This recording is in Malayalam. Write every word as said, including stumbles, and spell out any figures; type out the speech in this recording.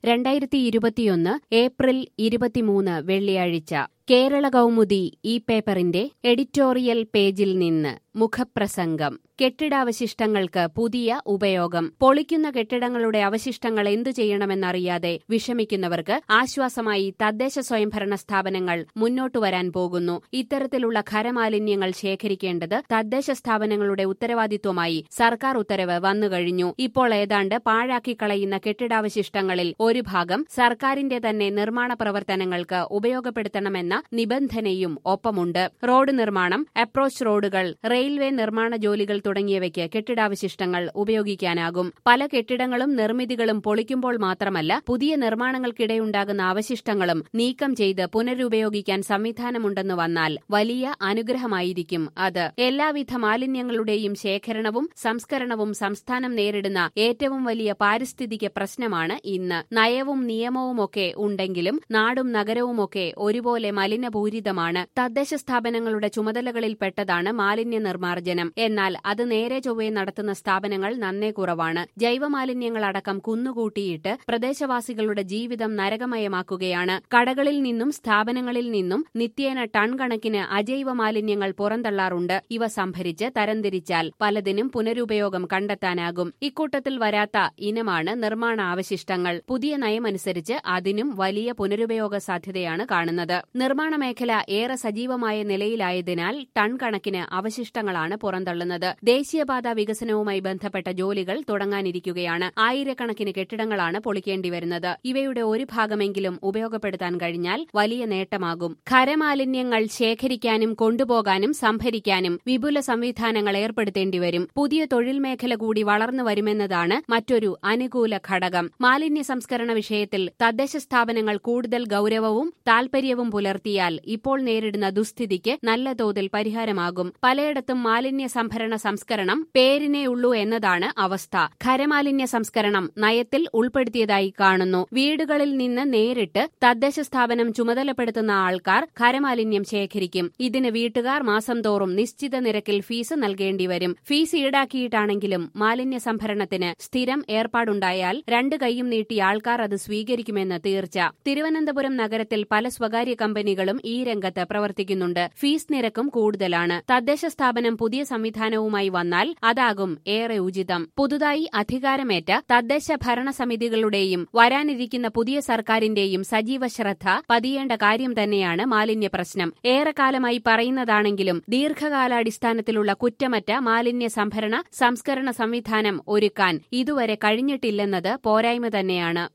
രണ്ടായിരത്തി ഇരുപത്തിയൊന്ന് ഏപ്രിൽ ഇരുപത്തിമൂന്ന് വെള്ളിയാഴ്ച കേരള കൗമുദി ഈ പേപ്പറിന്റെ എഡിറ്റോറിയൽ പേജിൽ നിന്ന് മുഖപ്രസംഗം. കെട്ടിടാവശിഷ്ടങ്ങൾക്ക് പുതിയ ഉപയോഗം. പൊളിക്കുന്ന കെട്ടിടങ്ങളുടെ അവശിഷ്ടങ്ങൾ എന്തു ചെയ്യണമെന്നറിയാതെ വിഷമിക്കുന്നവർക്ക് ആശ്വാസമായി തദ്ദേശ സ്വയംഭരണ സ്ഥാപനങ്ങൾ മുന്നോട്ടുവരാൻ പോകുന്നു. ഇത്തരത്തിലുള്ള ഖരമാലിന്യങ്ങൾ ശേഖരിക്കേണ്ടത് തദ്ദേശ സ്ഥാപനങ്ങളുടെ ഉത്തരവാദിത്വമായി സർക്കാർ ഉത്തരവ് വന്നുകഴിഞ്ഞു. ഇപ്പോൾ ഏതാണ്ട് പാഴാക്കി കളയുന്ന കെട്ടിടാവശിഷ്ടങ്ങളിൽ ഒരു ഭാഗം സർക്കാരിന്റെ തന്നെ നിർമ്മാണ പ്രവർത്തനങ്ങൾക്ക് ഉപയോഗപ്പെടുത്തണമെന്ന നിബന്ധനയും ഒപ്പമുണ്ട്. റോഡ് നിർമ്മാണം, അപ്രോച്ച് റോഡുകൾ, റെയിൽവേ നിർമ്മാണ ജോലികൾ തുടങ്ങിയവയ്ക്ക് കെട്ടിടാവശിഷ്ടങ്ങൾ ഉപയോഗിക്കാനാകും. പല കെട്ടിടങ്ങളും നിർമ്മിതികളും പൊളിക്കുമ്പോൾ മാത്രമല്ല, പുതിയ നിർമ്മാണങ്ങൾക്കിടെയുണ്ടാകുന്ന അവശിഷ്ടങ്ങളും നീക്കം ചെയ്ത് പുനരുപയോഗിക്കാൻ സംവിധാനമുണ്ടെന്ന് വന്നാൽ വലിയ അനുഗ്രഹമായിരിക്കും അത്. എല്ലാവിധ മാലിന്യങ്ങളുടെയും ശേഖരണവും സംസ്കരണവും സംസ്ഥാനം നേരിടുന്ന ഏറ്റവും വലിയ പാരിസ്ഥിതിക പ്രശ്നമാണ് ഇന്ന്. നയവും നിയമവുമൊക്കെ ഉണ്ടെങ്കിലും നാടും നഗരവുമൊക്കെ ഒരുപോലെ മലിനപൂരിതമാണ്. തദ്ദേശ സ്ഥാപനങ്ങളുടെ ചുമതലകളിൽപ്പെട്ടതാണ് മാലിന്യ നിർമ്മാർജ്ജനം. എന്നാൽ അത് നേരെ ചൊവ്വേ നടത്തുന്ന സ്ഥാപനങ്ങൾ നന്നേ കുറവാണ്. ജൈവമാലിന്യങ്ങളടക്കം കുന്നുകൂട്ടിയിട്ട് പ്രദേശവാസികളുടെ ജീവിതം നരകമയമാക്കുകയാണ്. കടകളിൽ നിന്നും സ്ഥാപനങ്ങളിൽ നിന്നും നിത്യേന ടൺ കണക്കിന് അജൈവ മാലിന്യങ്ങൾ പുറന്തള്ളാറുണ്ട്. ഇവ സംഭരിച്ച് തരംതിരിച്ചാൽ പലതിനും പുനരുപയോഗം കണ്ടെത്താനാകും. ഇക്കൂട്ടത്തിൽ വരാത്ത ഇനമാണ് നിർമ്മാണ അവശിഷ്ടങ്ങൾ. പുതിയ നയമനുസരിച്ച് അതിനും വലിയ പുനരുപയോഗ സാധ്യതയാണ് കാണുന്നത്. നിർമ്മാണ മേഖല ഏറെ സജീവമായ നിലയിലായതിനാൽ ടൺ കണക്കിന് അവശിഷ്ടങ്ങളാണ് പുറന്തള്ളുന്നത്. ദേശീയപാത വികസനവുമായി ബന്ധപ്പെട്ട ജോലികൾ തുടങ്ങാനിരിക്കുകയാണ്. ആയിരക്കണക്കിന് കെട്ടിടങ്ങളാണ് പൊളിക്കേണ്ടിവരുന്നത്. ഇവയുടെ ഒരു ഭാഗമെങ്കിലും ഉപയോഗപ്പെടുത്താൻ കഴിഞ്ഞാൽ വലിയ നേട്ടമാകും. ഖരമാലിന്യങ്ങൾ ശേഖരിക്കാനും കൊണ്ടുപോകാനും സംഭരിക്കാനും വിപുല സംവിധാനങ്ങൾ ഏർപ്പെടുത്തേണ്ടിവരും. പുതിയ തൊഴിൽ മേഖല കൂടി വളർന്നു വരുമെന്നതാണ് മറ്റൊരു അനുകൂല ഘടകം. മാലിന്യ സംസ്കരണ വിഷയത്തിൽ തദ്ദേശ സ്ഥാപനങ്ങൾ കൂടുതൽ ഗൌരവവും താൽപര്യവും പുലർത്തിയാൽ ഇപ്പോൾ നേരിടുന്ന ദുസ്ഥിതിക്ക് നല്ല തോതിൽ പരിഹാരമാകും. പലയിടത്തും മാലിന്യ സംഭരണ സംസ്കരണം പേരിനേയുള്ളൂ എന്നതാണ് അവസ്ഥ. ഖരമാലിന്യ സംസ്കരണം നയത്തിൽ ഉൾപ്പെടുത്തിയതായി കാണുന്നു. വീടുകളിൽ നിന്ന് നേരിട്ട് തദ്ദേശ സ്ഥാപനം ചുമതലപ്പെടുത്തുന്ന ആൾക്കാർ ഖരമാലിന്യം ശേഖരിക്കും. ഇതിന് വീട്ടുകാർ മാസം തോറും നിശ്ചിത നിരക്കിൽ ഫീസ് നൽകേണ്ടിവരും. ഫീസ് ഈടാക്കിയിട്ടാണെങ്കിലും മാലിന്യ സംഭരണത്തിന് സ്ഥിരം ഏർപ്പാടുണ്ടായാൽ രണ്ട് കൈയും നീട്ടി ആൾക്കാർ അത് സ്വീകരിക്കുമെന്ന് തീർച്ച. തിരുവനന്തപുരം നഗരത്തിൽ പല സ്വകാര്യ കമ്പനികളും ഈ രംഗത്ത് പ്രവർത്തിക്കുന്നുണ്ട്. ഫീസ് നിരക്കും കൂടുതലാണ്. തദ്ദേശ സ്ഥാപനം പുതിയ സംവിധാനവുമായി വന്നാൽ അതാകും ഏറെ ഉചിതം. പുതുതായി അധികാരമേറ്റ തദ്ദേശ ഭരണസമിതികളുടെയും വരാനിരിക്കുന്ന പുതിയ സർക്കാരിന്റെയും സജീവ ശ്രദ്ധ പതിയേണ്ട കാര്യം തന്നെയാണ് മാലിന്യ പ്രശ്നം. ഏറെക്കാലമായി പറയുന്നതാണെങ്കിലും ദീർഘകാലാടിസ്ഥാനത്തിലുള്ള കുറ്റമറ്റ മാലിന്യ സംഭരണ സംസ്കരണ സംവിധാനം ഒരുക്കാൻ ഇതുവരെ കഴിഞ്ഞിട്ടില്ലെന്നത് പോരായ്മ തന്നെയാണ്.